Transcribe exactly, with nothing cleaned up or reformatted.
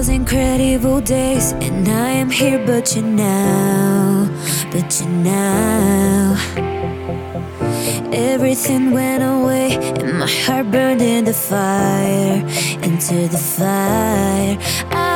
was incredible days, and I am here, but you now, but you now. Everything went away, and my heart burned in the fire, into the fire. I